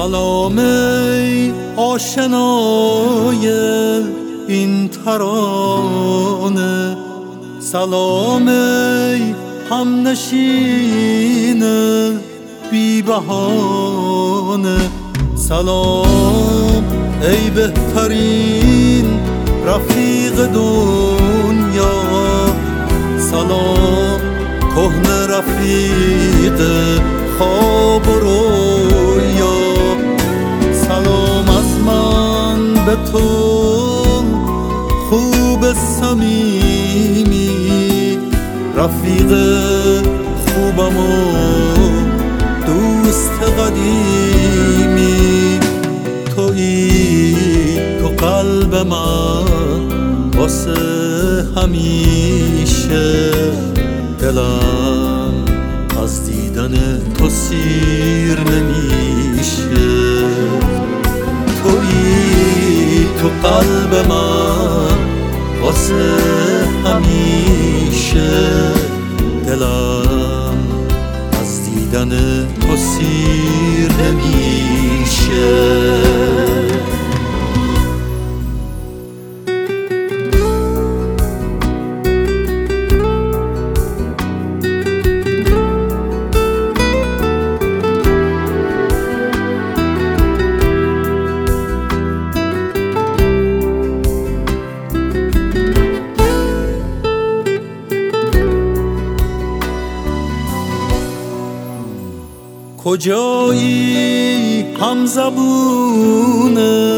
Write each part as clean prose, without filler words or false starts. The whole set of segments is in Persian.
سلام ای آشنای این ترانه، سلام ای همنشین بی بهانه، سلام ای بهترین رفیق دنیا، سلام کهنه رفیق خواب و رویا، سلام از من به تو خوب صمیمی، رفیق خوبم و دوست قدیمی، تو قلب من واسه همیشه، دلم از دیدن تو سیر نمیشه، تو قلب من واسه همیشه، دلم از دیدن تو سیر نمیشه. کجایی همزبون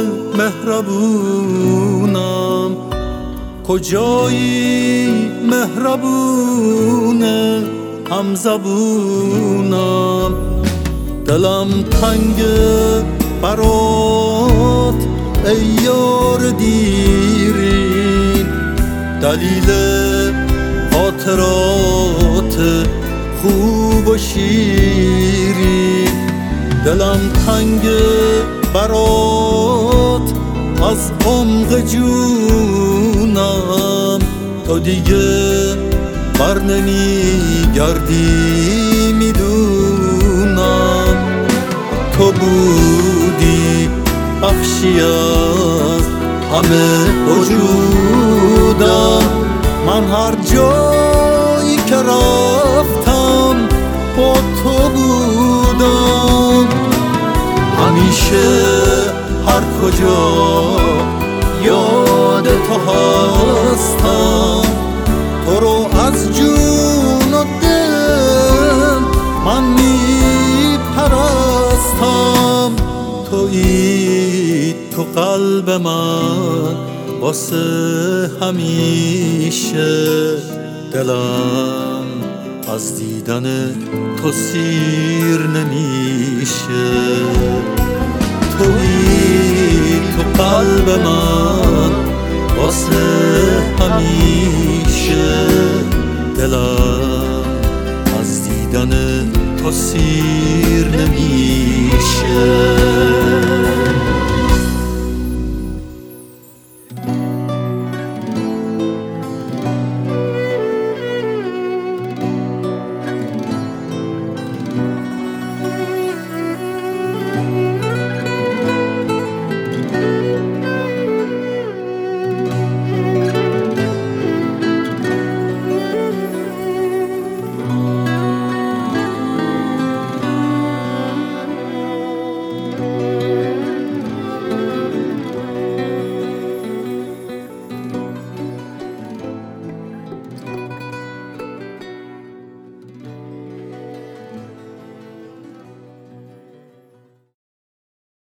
مهربونم، کجایی مهربون همزبونم، دلم تنگ برات ای یار دیرین، دلیل خاطرات خوب و شیرین، دلم تنگ برات از عمق جونم، تو دیگه بر نمیگردی میدونم، تو بودی بخشی از همه وجودم، من هر جایی که رفتم با تو بودم، همیشه هر کجا یاد تو هستم، تو رو از جون و دل من میپرستم، تو قلب من واسه همیشه، دلم از دیدن تو سیر نمیشه، تو قلب من واسه همیشه، دلم از دیدن تو سیر نمیشه.